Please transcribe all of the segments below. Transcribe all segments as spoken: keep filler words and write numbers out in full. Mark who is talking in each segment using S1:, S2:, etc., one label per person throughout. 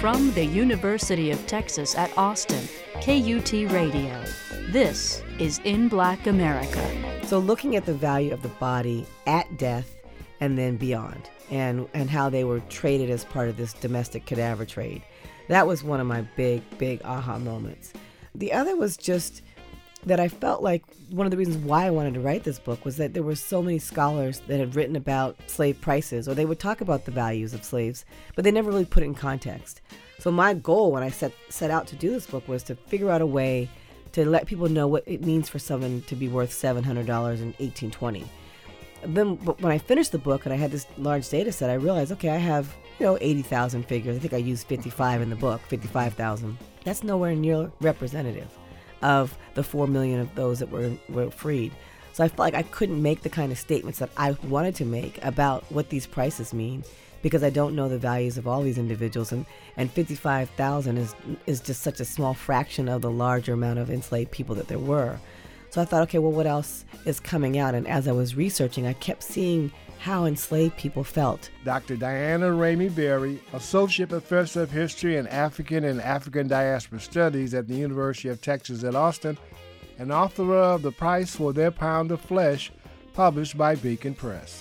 S1: From the University of Texas at Austin, K U T Radio. This is In Black America.
S2: So looking at the value of the body at death and then beyond, and, and how they were traded as part of this domestic cadaver trade, that was one of my big, big aha moments. The other was just that I felt like one of the reasons why I wanted to write this book was that there were so many scholars that had written about slave prices, or they would talk about the values of slaves, but they never really put it in context. So my goal when I set set out to do this book was to figure out a way to let people know what it means for someone to be worth seven hundred dollars in eighteen twenty. Then but when I finished the book and I had this large data set, I realized, okay, I have, you know, eighty thousand figures. I think I used fifty-five in the book, fifty-five thousand. That's nowhere near representative of the four million of those that were, were freed. So I felt like I couldn't make the kind of statements that I wanted to make about what these prices mean because I don't know the values of all these individuals. And, and fifty-five thousand is, is just such a small fraction of the larger amount of enslaved people that there were. So I thought, okay, well, what else is coming out? And as I was researching, I kept seeing how enslaved people felt.
S3: Doctor Diana Ramey Berry, Associate Professor of History and African and African Diaspora Studies at the University of Texas at Austin, and author of The Price for Their Pound of Flesh, published by Beacon Press.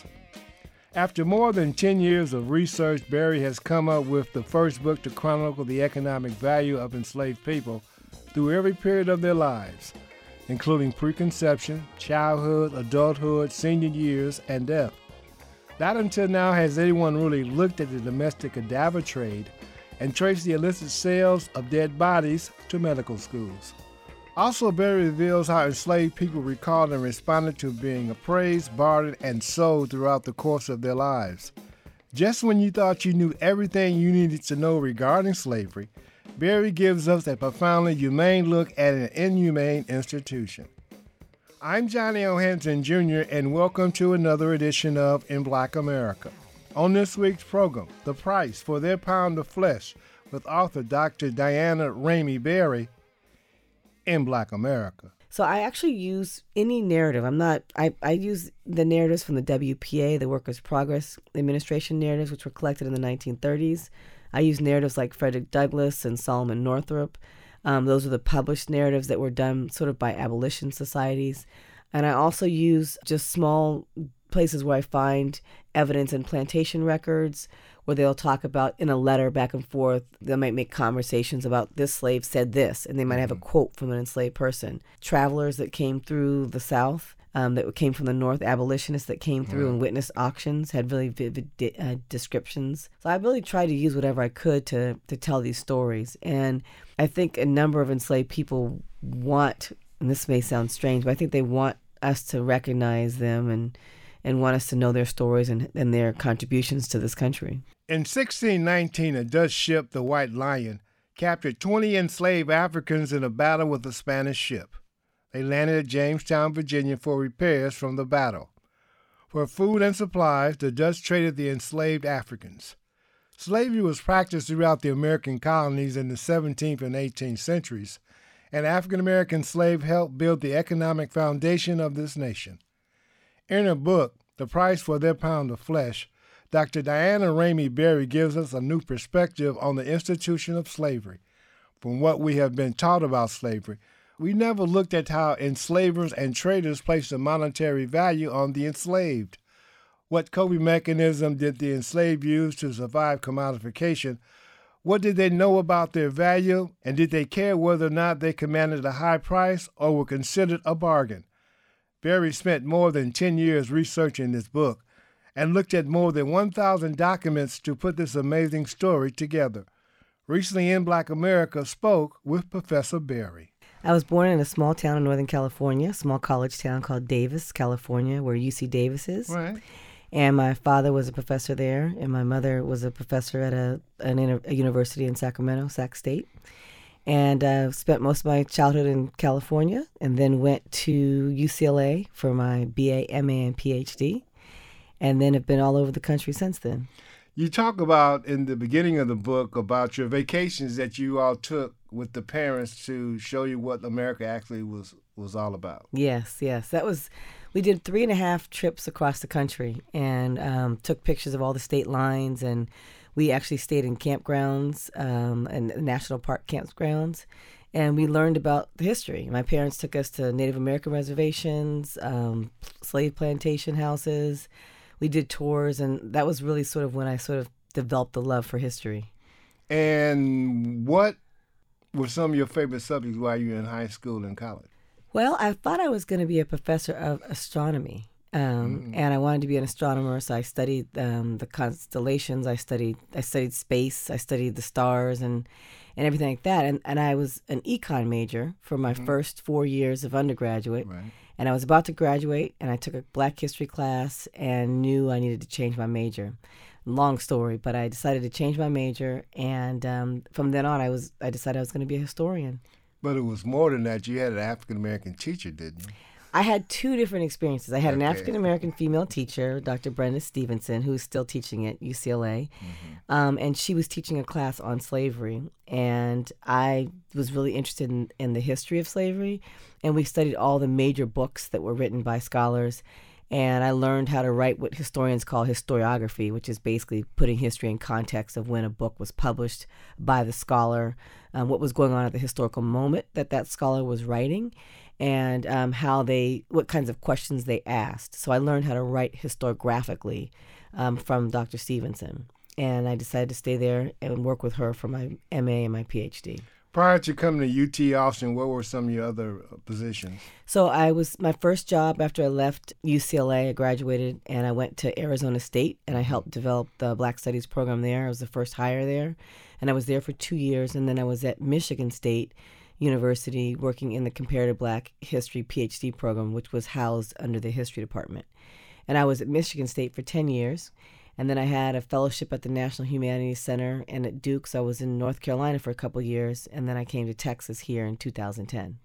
S3: After more than ten years of research, Berry has come up with the first book to chronicle the economic value of enslaved people through every period of their lives, including preconception, childhood, adulthood, senior years, and death. Not until now has anyone really looked at the domestic cadaver trade and traced the illicit sales of dead bodies to medical schools. Also, Berry reveals how enslaved people recalled and responded to being appraised, bartered, and sold throughout the course of their lives. Just when you thought you knew everything you needed to know regarding slavery, Berry gives us a profoundly humane look at an inhumane institution. I'm Johnny O. Hanson, Junior, and welcome to another edition of In Black America. On this week's program, The Price for Their Pound of Flesh with author Doctor Diana Ramey Berry, In Black America.
S2: So I actually use any narrative. I'm not, I, I use the narratives from the W P A, the Workers' Progress Administration narratives, which were collected in the nineteen thirties. I use narratives like Frederick Douglass and Solomon Northup. Um, those are the published narratives that were done sort of by abolition societies. And I also use just small places where I find evidence in plantation records where they'll talk about in a letter back and forth. They might make conversations about this slave said this, and they might have a quote from an enslaved person. Travelers that came through the South, um, that came from the North, abolitionists that came through and witnessed auctions, had really vivid de- uh, descriptions. So I really tried to use whatever I could to to tell these stories. And I think a number of enslaved people want, and this may sound strange, but I think they want us to recognize them and and want us to know their stories and, and their contributions to this country.
S3: In sixteen nineteen, a Dutch ship, the White Lion, captured twenty enslaved Africans in a battle with a Spanish ship. They landed at Jamestown, Virginia for repairs from the battle. For food and supplies, the Dutch traded the enslaved Africans. Slavery was practiced throughout the American colonies in the seventeenth and eighteenth centuries, and African-American slaves helped build the economic foundation of this nation. In her book, The Price for Their Pound of Flesh, Doctor Diana Ramey Berry gives us a new perspective on the institution of slavery. From what we have been taught about slavery, we never looked at how enslavers and traders placed a monetary value on the enslaved. What coping mechanism did the enslaved use to survive commodification? What did they know about their value, and did they care whether or not they commanded a high price or were considered a bargain? Berry spent more than ten years researching this book and looked at more than one thousand documents to put this amazing story together. Recently, In Black America spoke with Professor Berry.
S2: I was born in a small town in Northern California, a small college town called Davis, California, where U C Davis is.
S3: Right.
S2: And my father was a professor there, and my mother was a professor at a, an, a university in Sacramento, Sac State. And uh, spent most of my childhood in California, and then went to U C L A for my B A, M A, and P H D, and then have been all over the country since then.
S3: You talk about, in the beginning of the book, about your vacations that you all took with the parents to show you what America actually was, was all about.
S2: Yes, yes. That was, we did three and a half trips across the country and um, took pictures of all the state lines, and We actually stayed in campgrounds um, and national park campgrounds, and we learned about the history. My parents took us to Native American reservations, um, slave plantation houses. We did tours, and that was really sort of when I sort of developed the love for history.
S3: And what were some of your favorite subjects while you were in high school and college?
S2: Well, I thought I was going to be a professor of astronomy, um, mm-hmm. and I wanted to be an astronomer. So I studied um, the constellations. I studied I studied space. I studied the stars and, and everything like that. And and I was an econ major for my mm-hmm. first four years of undergraduate.
S3: Right.
S2: And I was about to graduate, and I took a Black history class and knew I needed to change my major. Long story, but I decided to change my major, and um, from then on, I was I decided I was going to be a historian.
S3: But it was more than that. You had an African-American teacher, didn't you?
S2: I had two different experiences. I had
S3: okay.
S2: an African-American female teacher, Doctor Brenda Stevenson, who's still teaching at U C L A, mm-hmm. um, and she was teaching a class on slavery, and I was really interested in, in the history of slavery, and we studied all the major books that were written by scholars. And I learned how to write what historians call historiography, which is basically putting history in context of when a book was published by the scholar, um, what was going on at the historical moment that that scholar was writing, and um, how they, what kinds of questions they asked. So I learned how to write historiographically um, from Doctor Stevenson. And I decided to stay there and work with her for my M A and my P H D.
S3: Prior to coming to U T Austin, what were some of your other positions?
S2: So I was, my first job after I left U C L A, I graduated, and I went to Arizona State, and I helped develop the Black Studies program there. I was the first hire there, and I was there for two years, and then I was at Michigan State University working in the Comparative Black History P H D program, which was housed under the History Department. And I was at Michigan State for ten years. And then I had a fellowship at the National Humanities Center and at Duke, so I was in North Carolina for a couple of years, and then I came to Texas here in two thousand ten.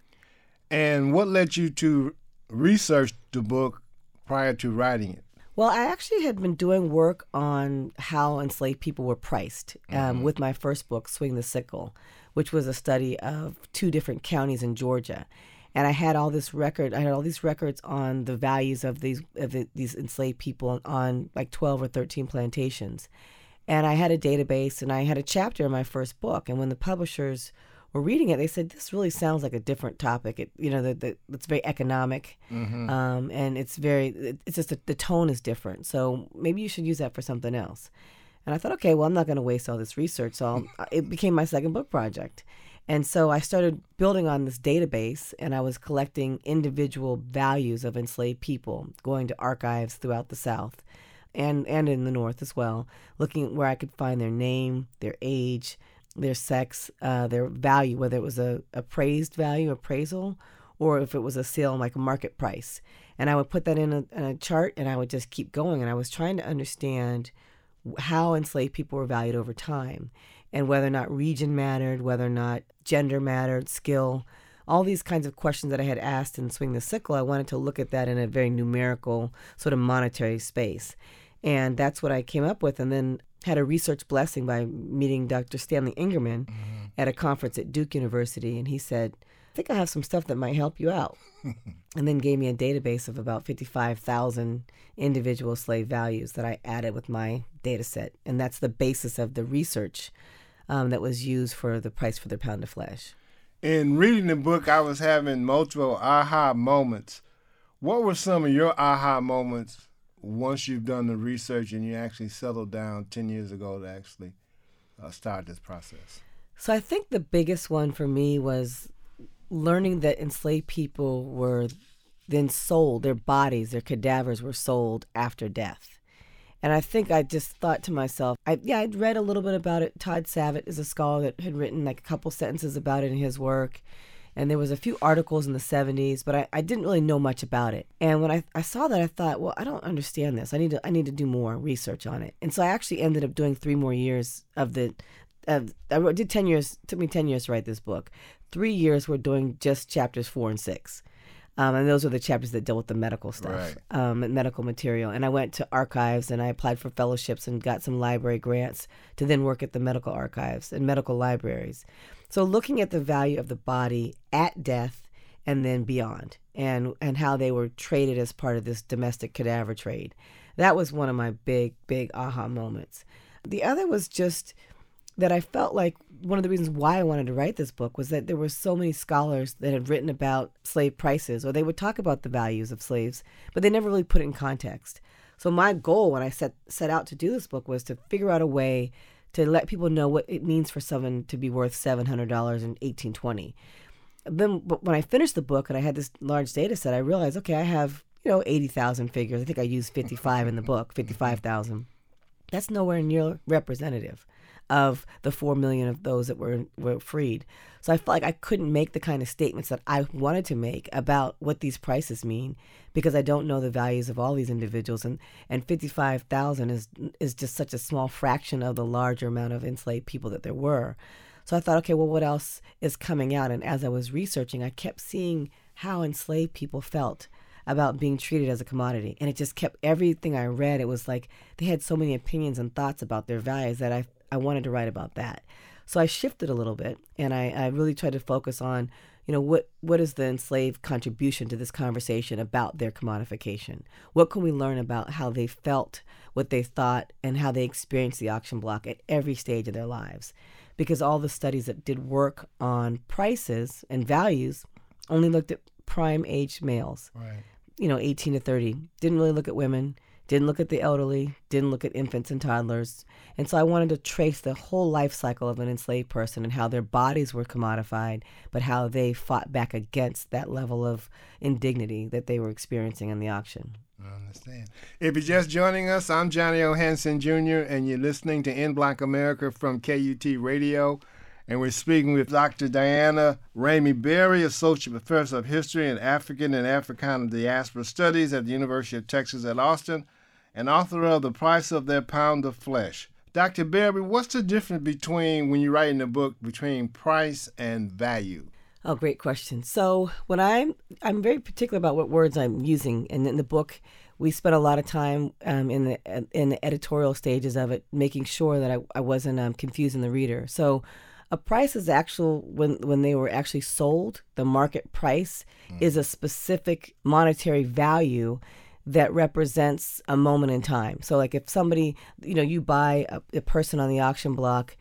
S3: And what led you to research the book prior to writing it?
S2: Well, I actually had been doing work on how enslaved people were priced um, mm-hmm. with my first book, Swing the Sickle, which was a study of two different counties in Georgia. And I had all this record. I had all these records on the values of these of the, these enslaved people on like twelve or thirteen plantations, and I had a database, and I had a chapter in my first book. And when the publishers were reading it, they said, "This really sounds like a different topic. It, you know, the, the, it's very economic, mm-hmm. um, and it's very. It's just the, the tone is different. So maybe you should use that for something else." And I thought, okay, well, I'm not going to waste all this research, so I'll, it became my second book project. And so I started building on this database, and I was collecting individual values of enslaved people, going to archives throughout the South and, and in the North as well, looking at where I could find their name, their age, their sex, uh, their value, whether it was a appraised value, appraisal, or if it was a sale like a market price. And I would put that in a, in a chart, and I would just keep going. And I was trying to understand how enslaved people were valued over time, and whether or not region mattered, whether or not gender mattered, skill, all these kinds of questions that I had asked in Swing the Sickle. I wanted to look at that in a very numerical, sort of monetary space. And that's what I came up with, and then had a research blessing by meeting Doctor Stanley Ingerman mm-hmm. at a conference at Duke University. And he said, "I think I have some stuff that might help you out." And then gave me a database of about fifty-five thousand individual slave values that I added with my data set. And that's the basis of the research Um, that was used for the price for their pound of flesh.
S3: In reading the book, I was having multiple aha moments. What were some of your aha moments once you've done the research and you actually settled down ten years ago to actually uh, start this process?
S2: So I think the biggest one for me was learning that enslaved people were then sold, their bodies, their cadavers were sold after death. And I think I just thought to myself, I, yeah, I'd read a little bit about it. Todd Savitt is a scholar that had written like a couple sentences about it in his work. And there was a few articles in the seventies, but I, I didn't really know much about it. And when I, I saw that, I thought, well, I don't understand this. I need to I need to do more research on it. And so I actually ended up doing three more years of the, of, I wrote, did ten years, it took me ten years to write this book. Three years were doing just chapters four and six. Um, and those are the chapters that deal with the medical stuff,
S3: right.
S2: um, and medical material. And I went to archives, and I applied for fellowships and got some library grants to then work at the medical archives and medical libraries. So looking at the value of the body at death and then beyond, and, and how they were traded as part of this domestic cadaver trade. That was one of my big, big aha moments. The other was just that I felt like one of the reasons why I wanted to write this book was that there were so many scholars that had written about slave prices, or they would talk about the values of slaves, but they never really put it in context. So my goal when I set set out to do this book was to figure out a way to let people know what it means for someone to be worth seven hundred dollars in eighteen twenty. Then but when I finished the book and I had this large data set, I realized, okay, I have, you know, eighty thousand figures. I think I used fifty-five in the book, fifty-five thousand. That's nowhere near representative of the four million of those that were were freed. So I felt like I couldn't make the kind of statements that I wanted to make about what these prices mean because I don't know the values of all these individuals. And, and fifty-five thousand is is just such a small fraction of the larger amount of enslaved people that there were. So I thought, okay, well, what else is coming out? And as I was researching, I kept seeing how enslaved people felt about being treated as a commodity. And it just kept, everything I read, it was like they had so many opinions and thoughts about their values that I I wanted to write about that. So I shifted a little bit, and I, I really tried to focus on, you know, what what is the enslaved contribution to this conversation about their commodification? What can we learn about how they felt, what they thought, and how they experienced the auction block at every stage of their lives? Because all the studies that did work on prices and values only looked at prime-aged males,
S3: right.
S2: you know, eighteen to thirty. Didn't really look at women. Didn't look at the elderly, didn't look at infants and toddlers. And so I wanted to trace the whole life cycle of an enslaved person and how their bodies were commodified, but how they fought back against that level of indignity that they were experiencing in the auction.
S3: I understand. If you're just joining us, I'm Johnny O. Hanson Junior, and you're listening to In Black America from K U T Radio. And we're speaking with Doctor Diana Ramey Berry, Associate Professor of History and African and Africana Diaspora Studies at the University of Texas at Austin, and author of The Price of Their Pound of Flesh. Doctor Berry, what's the difference between, when you're writing a book, between price and value?
S2: Oh, great question. So when I'm, I'm very particular about what words I'm using. And in the book, we spent a lot of time um, in the in the editorial stages of it, making sure that I, I wasn't um, confusing the reader. So a price is actual, when, when they were actually sold, the market price mm. is a specific monetary value that represents a moment in time. So like if somebody, you know, you buy a, a person on the auction block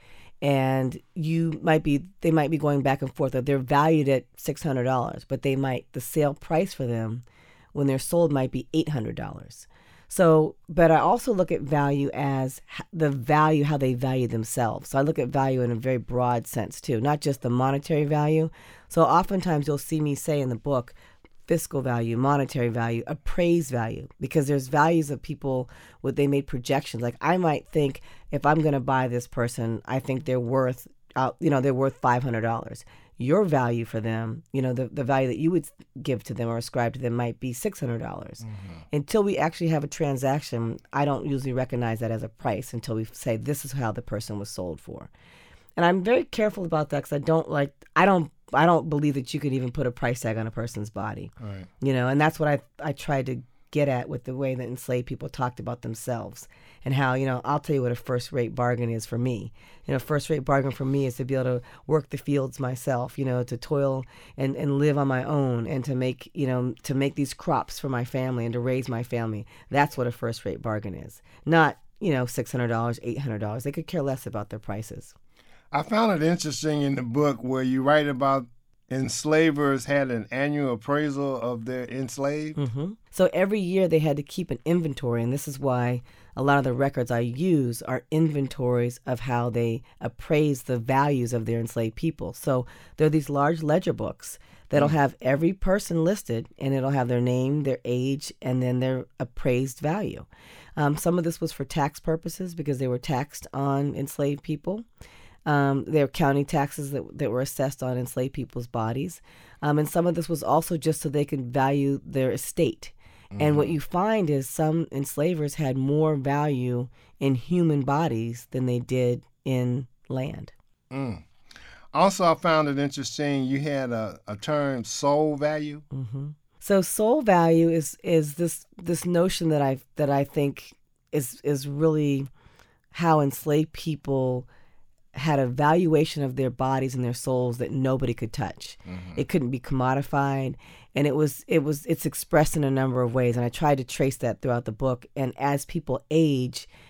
S2: and you might be, they might be going back and forth. They're valued at six hundred dollars, but they might, the sale price for them when they're sold might be eight hundred dollars. So, but I also look at value as the value, how they value themselves. So I look at value in a very broad sense too, not just the monetary value. So oftentimes you'll see me say in the book, fiscal value, monetary value, appraised value, because there's values of people, what they made projections. Like I might think if I'm going to buy this person, I think they're worth, uh, you know, they're worth five hundred dollars. Your value for them, you know, the, the value that you would give to them or ascribe to them might be six hundred dollars. Mm-hmm. Until we actually have a transaction, I don't usually recognize that as a price until we say this is how the person was sold for. And I'm very careful about that because I don't like, I don't I don't believe that you could even put a price tag on a person's body.
S3: Right.
S2: You know, and that's what I I tried to get at with the way that enslaved people talked about themselves and how, you know, I'll tell you what a first-rate bargain is for me. You know, first-rate bargain for me is to be able to work the fields myself, you know, to toil and, and live on my own and to make, you know, to make these crops for my family and to raise my family. That's what a first-rate bargain is. Not, you know, six hundred dollars, eight hundred dollars. They could care less about their prices.
S3: I found it interesting in the book where you write about enslavers had an annual appraisal of their enslaved.
S2: Mm-hmm. So every year they had to keep an inventory, and this is why a lot of the records I use are inventories of how they appraise the values of their enslaved people. So there are these large ledger books that'll mm. have every person listed, and it'll have their name, their age, and then their appraised value. Um, some of this was for tax purposes because they were taxed on enslaved people. Um, there were county taxes that that were assessed on enslaved people's bodies. Um, and some of this was also just so they could value their estate. Mm-hmm. And what you find is some enslavers had more value in human bodies than they did in land.
S3: Mm. Also, I found it interesting, you had a, a term, soul value.
S2: Mm-hmm. So soul value is is this this notion that I that I think is is really how enslaved people had a valuation of their bodies and their souls that nobody could touch. Mm-hmm. It couldn't be commodified, and it was it was it's expressed in a number of ways. And I tried to trace that throughout the book. And as people age,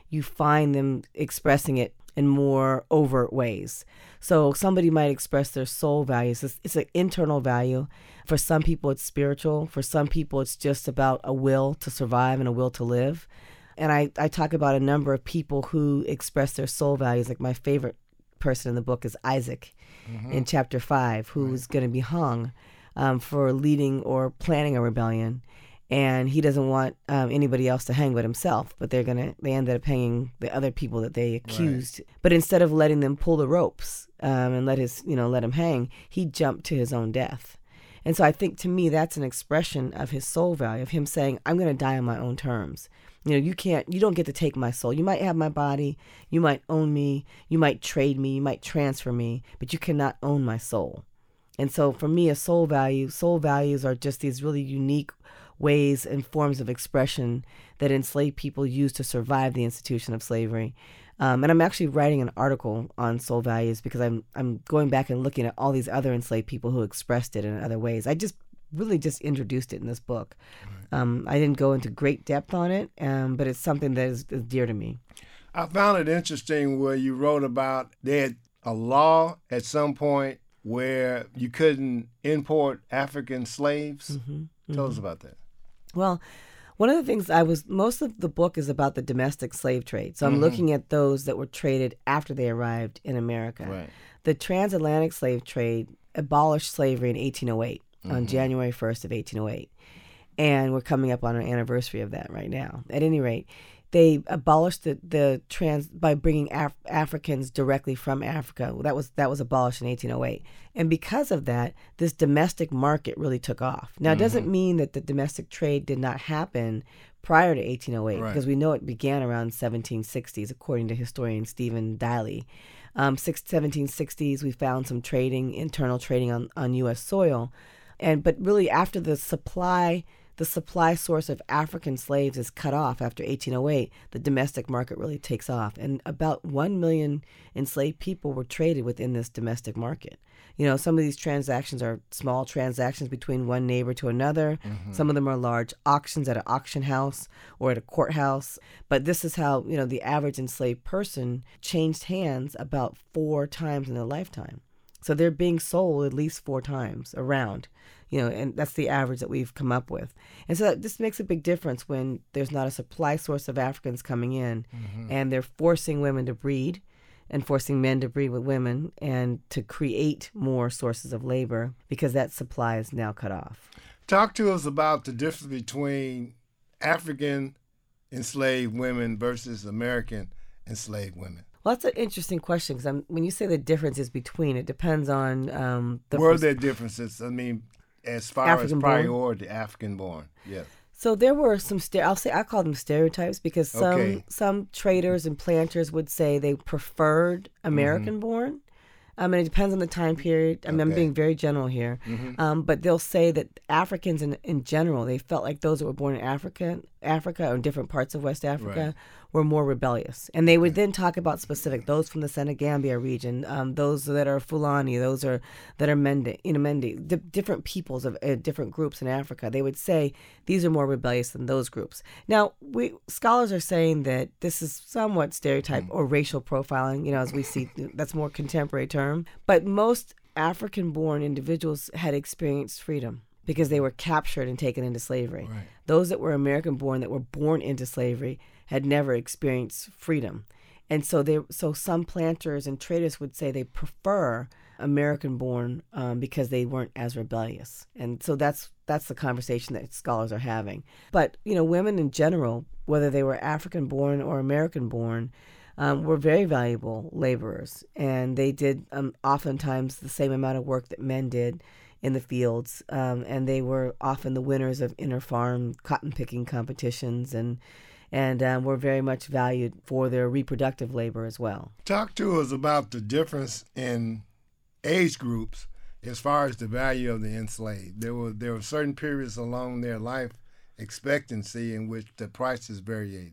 S2: you find them expressing it in more overt ways. So somebody might express their soul values. It's, it's an internal value. For some people, it's spiritual. For some people, it's just about a will to survive and a will to live. And I, I talk about a number of people who express their soul values. Like my favorite person in the book is Isaac mm-hmm. in chapter five, who's right. going to be hung um, for leading or planning a rebellion. And he doesn't want um, anybody else to hang but himself, but they're gonna they ended up hanging the other people that they accused. Right. But instead of letting them pull the ropes um, and let his you know let him hang, he jumped to his own death. And so I think to me that's an expression of his soul value, of him saying, I'm gonna die on my own terms. You know, you can't, you don't get to take my soul. You might have my body, you might own me, you might trade me, you might transfer me, but you cannot own my soul. And so for me, a soul value, soul values are just these really unique ways and forms of expression that enslaved people use to survive the institution of slavery. Um, and I'm actually writing an article on soul values because I'm I'm going back and looking at all these other enslaved people who expressed it in other ways. I just really just introduced it in this book. Right. Um, I didn't go into great depth on it, um, but it's something that is, is dear to me.
S3: I found it interesting where you wrote about they had a law at some point where you couldn't import African slaves. Mm-hmm. Tell mm-hmm. us about that.
S2: Well, one of the things I was, most of the book is about the domestic slave trade. So I'm mm-hmm. looking at those that were traded after they arrived in America.
S3: Right.
S2: The transatlantic slave trade abolished slavery in eighteen oh eight, mm-hmm. on January first of eighteen oh eight. And we're coming up on an anniversary of that right now. At any rate, they abolished the, the trans by bringing Af- Africans directly from Africa. That was that was abolished in eighteen oh eight. And because of that, this domestic market really took off. Now, mm-hmm. it doesn't mean that the domestic trade did not happen prior to eighteen oh eight, right. because we know it began around seventeen sixties, according to historian Stephen Diley. Um, seventeen sixties, we found some trading, internal trading on, on U S soil. and But really, after the supply... the supply source of African slaves is cut off after eighteen oh eight, the domestic market really takes off. And about one million enslaved people were traded within this domestic market. You know, some of these transactions are small transactions between one neighbor to another. Mm-hmm. Some of them are large auctions at an auction house or at a courthouse. But this is how, you know, the average enslaved person changed hands about four times in their lifetime. So they're being sold at least four times around. You know, and that's the average that we've come up with. And so that, this makes a big difference when there's not a supply source of Africans coming in, mm-hmm. and they're forcing women to breed and forcing men to breed with women and to create more sources of labor because that supply is now cut off.
S3: Talk to us about the difference between African enslaved women versus American enslaved women.
S2: Well, that's an interesting question because when you say the difference is between, it depends on um, the...
S3: Were there differences? I mean... As far African as priority, born. African-born, yes.
S2: So there were some, st- I'll say, I call them stereotypes because some okay. some traders and planters would say they preferred American-born. Mm-hmm. Um, and it depends on the time period. I mean, okay. I'm being very general here. Mm-hmm. Um, but they'll say that Africans in in general, they felt like those that were born in Africa, Africa or in different parts of West Africa right. were more rebellious. And they would then talk about specific, those from the Senegambia region, um, those that are Fulani, those are that are Mende, you know, Mende, di- different peoples of uh, different groups in Africa. They would say these are more rebellious than those groups. Now, we scholars are saying that this is somewhat stereotype mm. or racial profiling, you know, as we see, that's more contemporary term. But most African-born individuals had experienced freedom because they were captured and taken into slavery. Right. Those that were American-born, that were born into slavery, had never experienced freedom. And so they, so some planters and traders would say they prefer American-born um, because they weren't as rebellious. And so that's that's the conversation that scholars are having. But, you know, women in general, whether they were African-born or American-born, Um, were very valuable laborers, and they did um, oftentimes the same amount of work that men did in the fields, um, and they were often the winners of inter-farm cotton-picking competitions, and and um, were very much valued for their reproductive labor as well.
S3: Talk to us about the difference in age groups as far as the value of the enslaved. There were there were certain periods along their life expectancy in which the prices varied.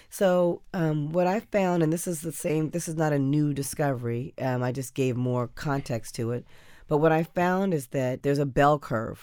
S2: So um, what I found, and this is the same, this is not a new discovery, um, I just gave more context to it, but what I found is that there's a bell curve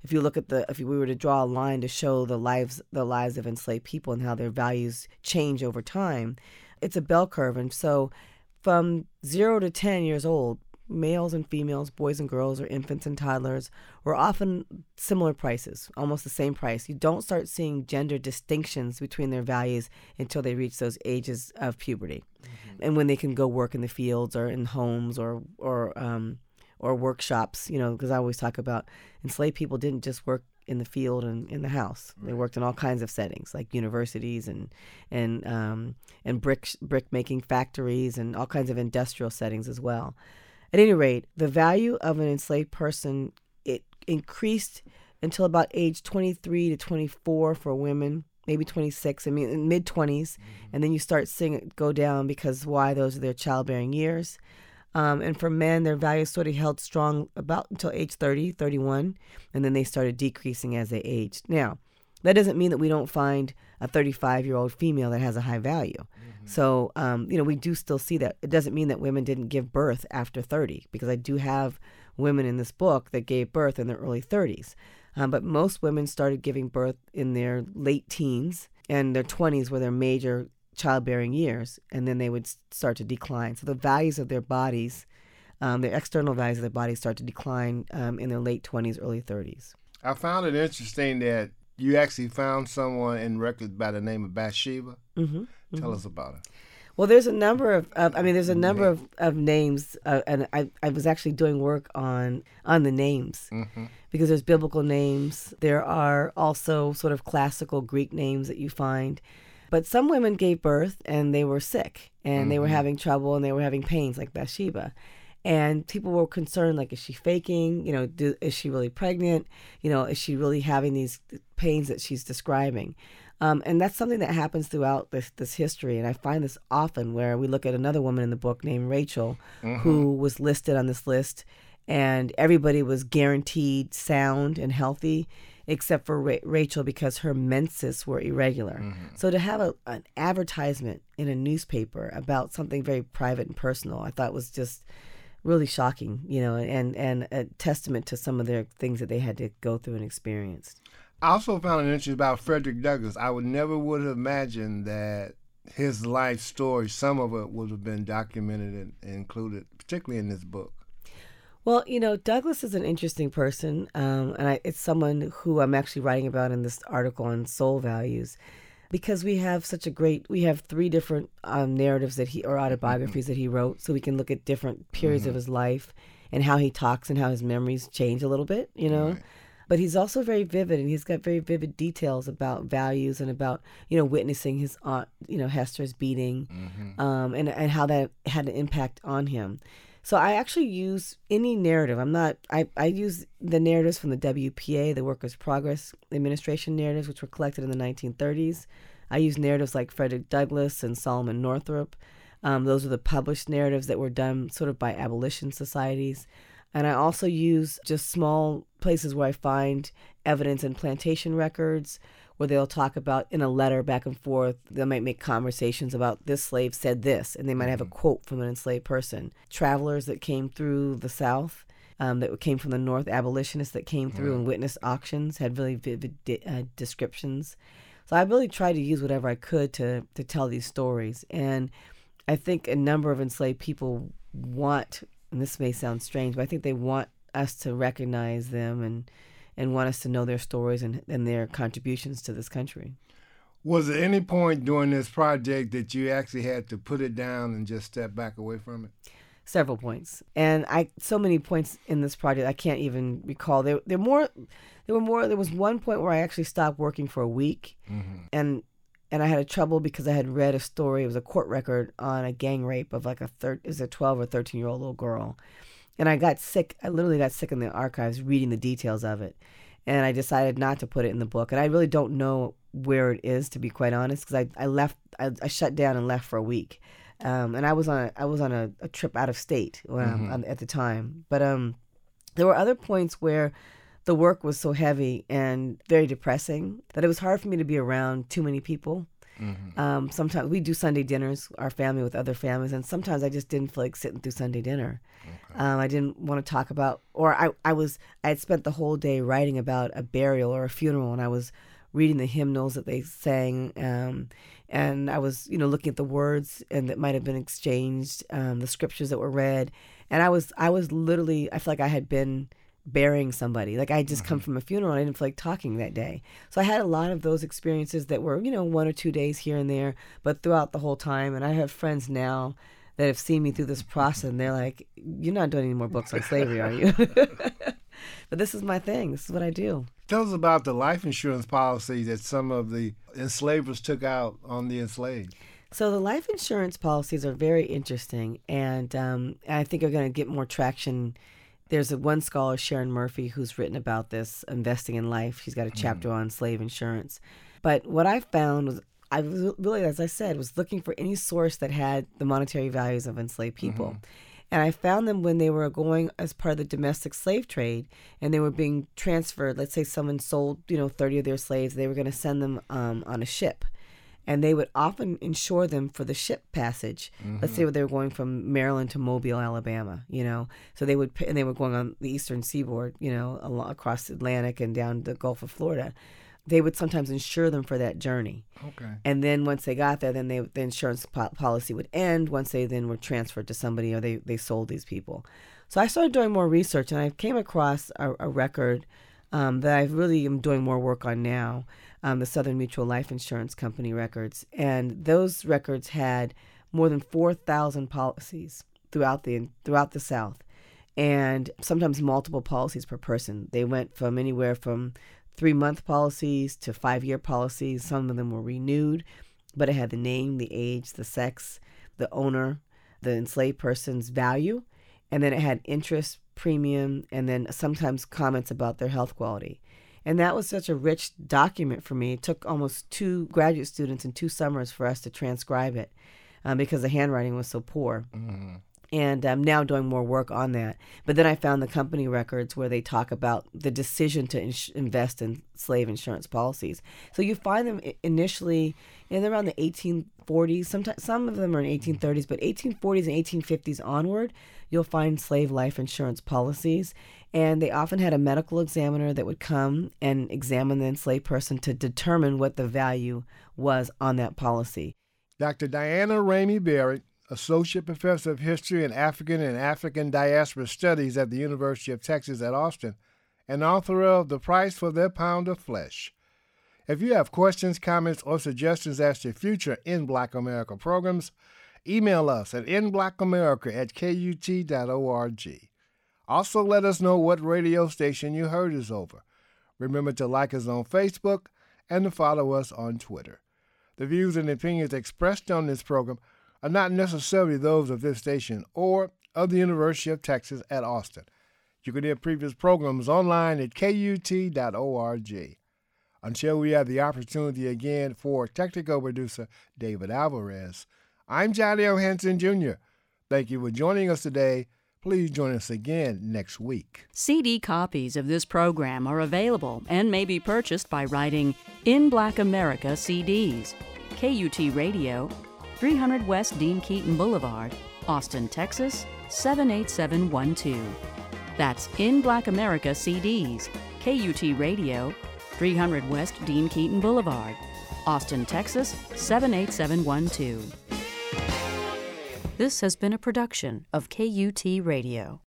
S2: if you look at the, if we were to draw a line to show the lives, the lives of enslaved people and how their values change over time, it's a bell curve. And so from zero to ten years old, males and females, boys and girls, or infants and toddlers were often similar prices, almost the same price. You don't start seeing gender distinctions between their values until they reach those ages of puberty, mm-hmm. and when they can go work in the fields or in homes or or um, or workshops. You know, because I always talk about enslaved people didn't just work in the field and in the house. Right. They worked in all kinds of settings, like universities and and um, and brick brick making factories and all kinds of industrial settings as well. At any rate, the value of an enslaved person, it increased until about age twenty-three to twenty-four for women, maybe twenty-six, I mean, in mid-twenties. Mm-hmm. And then you start seeing it go down because why? Those are their childbearing years. Um, and for men, their values sort of held strong about until age thirty, thirty-one, and then they started decreasing as they aged. Now, that doesn't mean that we don't find a thirty-five-year-old female that has a high value. Mm-hmm. So, um, you know, we do still see that. It doesn't mean that women didn't give birth after thirty, because I do have women in this book that gave birth in their early thirties. Um, but most women started giving birth in their late teens, and their twenties were their major childbearing years, and then they would start to decline. So the values of their bodies, um, their external values of their bodies start to decline um, in their late twenties, early thirties.
S3: I found it interesting that you actually found someone in records by the name of Bathsheba. Mm-hmm, Tell mm-hmm. us about her.
S2: Well, there's a number of, of I mean, there's a number of, of names, uh, and I, I was actually doing work on on the names, mm-hmm. because there's biblical names. There are also sort of classical Greek names that you find. But some women gave birth and they were sick and mm-hmm. they were having trouble and they were having pains, like Bathsheba. And people were concerned, like, is she faking? You know, do, is she really pregnant? You know, is she really having these pains that she's describing? Um, and that's something that happens throughout this, this history. And I find this often where we look at another woman in the book named Rachel, mm-hmm. who was listed on this list, and everybody was guaranteed sound and healthy, except for Ra- Rachel, because her menses were irregular. Mm-hmm. So to have a, an advertisement in a newspaper about something very private and personal, I thought was just really shocking, you know, and, and a testament to some of their things that they had to go through and experience.
S3: I also found it interesting about Frederick Douglass. I would never would have imagined that his life story, some of it would have been documented and, and included, particularly in this book.
S2: Well, you know, Douglass is an interesting person, um, and I, it's someone who I'm actually writing about in this article on soul values, because we have such a great, we have three different um, narratives that he, or autobiographies mm-hmm. that he wrote, so we can look at different periods mm-hmm. of his life and how he talks and how his memories change a little bit, you know. Right. But he's also very vivid, and he's got very vivid details about values and about, you know, witnessing his aunt, you know, Hester's beating, mm-hmm. um, and, and how that had an impact on him. So I actually use any narrative. I'm not, I, I use the narratives from the W P A, the Workers' Progress Administration narratives, which were collected in the nineteen thirties. I use narratives like Frederick Douglass and Solomon Northup. Um, those are the published narratives that were done sort of by abolition societies. And I also use just small places where I find evidence in plantation records, where they'll talk about in a letter back and forth. They might make conversations about this slave said this, and they might have a quote from an enslaved person. Travelers that came through the South, um, that came from the North, abolitionists that came through and witnessed auctions, had really vivid uh, descriptions. So I really tried to use whatever I could to to tell these stories. And I think a number of enslaved people want, and this may sound strange, but I think they want us to recognize them and and want us to know their stories and, and their contributions to this country.
S3: Was there any point during this project that you actually had to put it down and just step back away from it?
S2: Several points. And I so many points in this project I can't even recall. There there more there were more there was one point where I actually stopped working for a week, mm-hmm. and and I had a trouble because I had read a story, it was a court record on a gang rape of like a thir- it was a twelve or thirteen year old little girl. And I got sick. I literally got sick in the archives reading the details of it. And I decided not to put it in the book. And I really don't know where it is, to be quite honest, because I, I left, I, I shut down and left for a week. Um, and I was on a, I was on a, a trip out of state um, mm-hmm. at the time. But um, there were other points where the work was so heavy and very depressing that it was hard for me to be around too many people. Mm-hmm. Um, sometimes we do Sunday dinners, our family with other families, and sometimes I just didn't feel like sitting through Sunday dinner. Okay. Um, I didn't want to talk about, or I, I was, I had spent the whole day writing about a burial or a funeral, and I was reading the hymnals that they sang, um, and I was, you know, looking at the words and that might have been exchanged, um, the scriptures that were read, and I was, I was literally, I feel like I had been burying somebody. Like I had just mm-hmm. come from a funeral and I didn't feel like talking that day. So I had a lot of those experiences that were, you know, one or two days here and there, but throughout the whole time. And I have friends now that have seen me through this process and they're like, you're not doing any more books on slavery, are you? But this is my thing. This is what I do.
S3: Tell us about the life insurance policy that some of the enslavers took out on the enslaved.
S2: So the life insurance policies are very interesting, and um, I think are going to get more traction. There's a one scholar, Sharon Murphy, who's written about this, investing in life. She's got a chapter mm. on slave insurance. But what I found was, I was really, as I said, was looking for any source that had the monetary values of enslaved people. Mm-hmm. And I found them when they were going as part of the domestic slave trade, and they were being transferred. Let's say someone sold, you know, thirty of their slaves. They were going to send them um, on a ship. And they would often insure them for the ship passage. Mm-hmm. Let's say they were going from Maryland to Mobile, Alabama, you know. So they would, pay, and they were going on the eastern seaboard, you know, along, across the Atlantic and down the Gulf of Florida. They would sometimes insure them for that journey.
S3: Okay.
S2: And then once they got there, then they, the insurance po- policy would end once they then were transferred to somebody or they, they sold these people. So I started doing more research, and I came across a, a record um, that I really am doing more work on now. Um, the Southern Mutual Life Insurance Company records. And those records had more than four thousand policies throughout the throughout the South, and sometimes multiple policies per person. They went from anywhere from three-month policies to five-year policies. Some of them were renewed, but it had the name, the age, the sex, the owner, the enslaved person's value, and then it had interest, premium, and then sometimes comments about their health quality. And that was such a rich document for me. It took almost two graduate students and two summers for us to transcribe it um, because the handwriting was so poor. Mm-hmm. And I'm now doing more work on that. But then I found the company records where they talk about the decision to ins- invest in slave insurance policies. So you find them initially in around the eighteen forties. Sometimes some of them are in eighteen thirties, but eighteen forties and eighteen fifties onward, you'll find slave life insurance policies. And they often had a medical examiner that would come and examine the enslaved person to determine what the value was on that policy.
S3: Doctor Diana Ramey Berry, Associate Professor of History and African and African Diaspora Studies at the University of Texas at Austin, and author of The Price for Their Pound of Flesh. If you have questions, comments, or suggestions as to future In Black America programs, email us at in black america at k u t dot org. Also, let us know what radio station you heard us over. Remember to like us on Facebook and to follow us on Twitter. The views and opinions expressed on this program are not necessarily those of this station or of the University of Texas at Austin. You can hear previous programs online at k u t dot org. Until we have the opportunity again, for technical producer David Alvarez, I'm Johnny O. Henson, Junior Thank you for joining us today. Please join us again next week.
S1: C D copies of this program are available and may be purchased by writing In Black America C Ds, K U T Radio, three hundred West Dean Keaton Boulevard, Austin, Texas, seven eight seven one two. That's In Black America C Ds, K U T Radio, three hundred West Dean Keaton Boulevard, Austin, Texas, seven eight seven one two. This has been a production of K U T Radio.